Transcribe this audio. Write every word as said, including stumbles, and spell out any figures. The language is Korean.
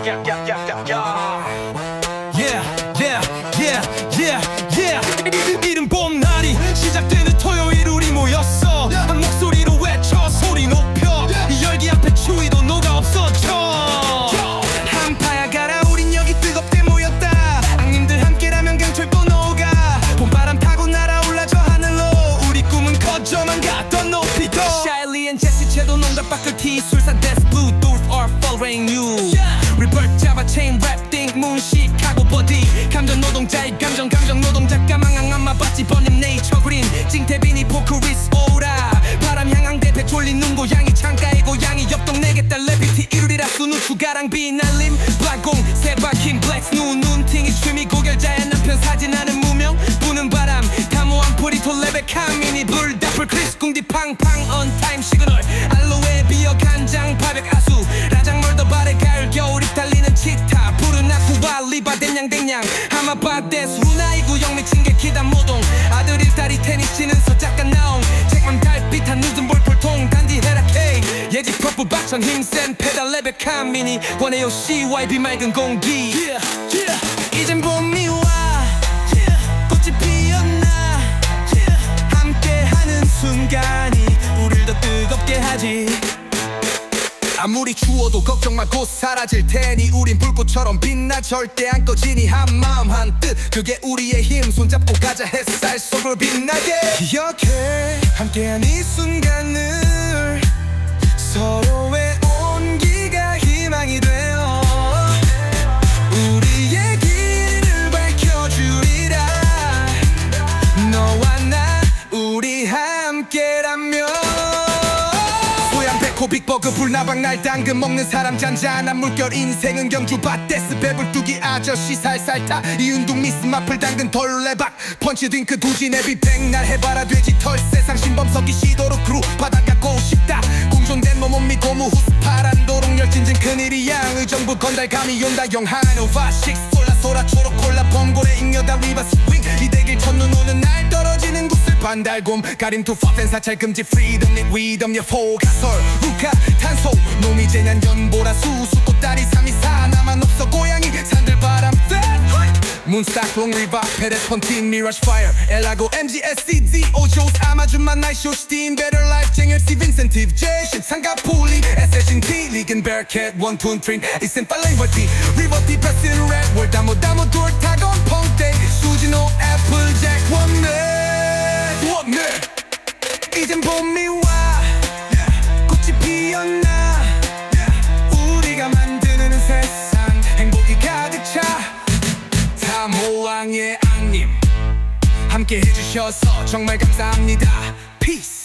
Yeah, yeah, yeah, yeah, yeah. 이른 봄날이 시작되는 토요일 우리 모였어. 한 목소리로 외쳐 소리 높여. 이 열기 앞에 추위도 녹아 없어져. 한파야 가라 우린 여기 뜨겁게 모였다. 악님들 함께라면 강철도 녹아. 봄바람 타고 날아올라 저 하늘로. 우리 꿈은 거저만 갔던 높이 더. Shyly and Jessie 채도 농담 밖을 티 술사 데스 블루 돌프 are following you. 리버트 잡아 체인 랩띵 문식하고 버디. 감정 노동자의 감정 감정 노동자가 망한 안마 받지 번님 네이처 그린 찡태빈이 포크리스 오라. 바람 향한 대패 졸린 눈 고양이 창가의 고양이 옆 동네게 딸 레피티 이루리라 수누 추가랑 비날림 블락공 세바킨 블랙스 눈 눈팅이 취미 고결자의 남편 사진하는 무명 부는 바람 다모한 프리토 레베카 미니 불다풀 크리스 궁디 팡팡 언타임 시그널 알로에 비어 간장 파백 아수 라장 멀더 발에 가을 겨울 입달리는 치타 푸른 아쿠바 리바 댄냥 댄냥 하마바데스 루나이 구영 미친 게 기단 모동 아들 일딸이 테니스 치는 서작가 나옹 책만 달빛한 누든 볼폴통 단디 헤라케이 예지 퍼플 박천 힘센 페달 레베카 미니 원해요 씨와이비 맑은 공기 yeah, yeah. 이젠 봄이 와 yeah. 꽃이 피었나 yeah. 함께하는 순간이 우릴 더 뜨겁게 하지. 아무리 추워도 걱정 마 곧 사라질 테니 우린 불꽃처럼 빛나 절대 안 꺼지니 한마음 한뜻 그게 우리의 힘 손잡고 가자 햇살 속을 빛나게 기억해 함께한 이 순간을 서로의 온기가 희망이 되어 우리의 길을 밝혀주리라. 너와 나 우리 함께라면 코 빅버그 불나방 날 당근 먹는 사람 잔잔한 물결 인생은 경주 밭데스 배불뚝이 아저씨 살살 타 이운동 미스 마플 당근 덜레박 펀치 딩크 두지 내비 백날 해봐라 돼지 털 세상 신범석이 시도로 크루 바닥 갖고 싶다 공존된 몸몸미 고무 후스 파란 도롱 열진진 큰일이야 의정부 건달 감이 온다 영하노바 식스 쏠라 소라 초록 콜라 범고래 잉여다 리바 스윙 이대길 첫눈 오는 날 떨어지는 구슬 반달곰 가림투 퍼센 사찰 금지 프리덤 릿 위덤 여포가설 루카 탄소 놈이 재난 연보라 수수 꽃다리 삼이사 나만 없어 고양이 산들 바람 문스탁 롱 리바 페레스 펀틴 미라지 파이어 엘라고 엠지에스시디 오조스 아마줌마 나이쇼 스팀 베터 라이프 쟁엘시 빈센티브 제신 상가폴리 에스에스티 리겐 베어캣 원툰 트린 이센 팔레이 버티 리버티 패스인 랩 월 다모 다모 돌 타건 펑데이 수지노 애플잭 원네 원네 이젠 봄이 와 꽃이 피었나 우리가 만드는 세상 행복이 가득 차 사모왕의 앙님 함께 해주셔서 정말 감사합니다. Peace.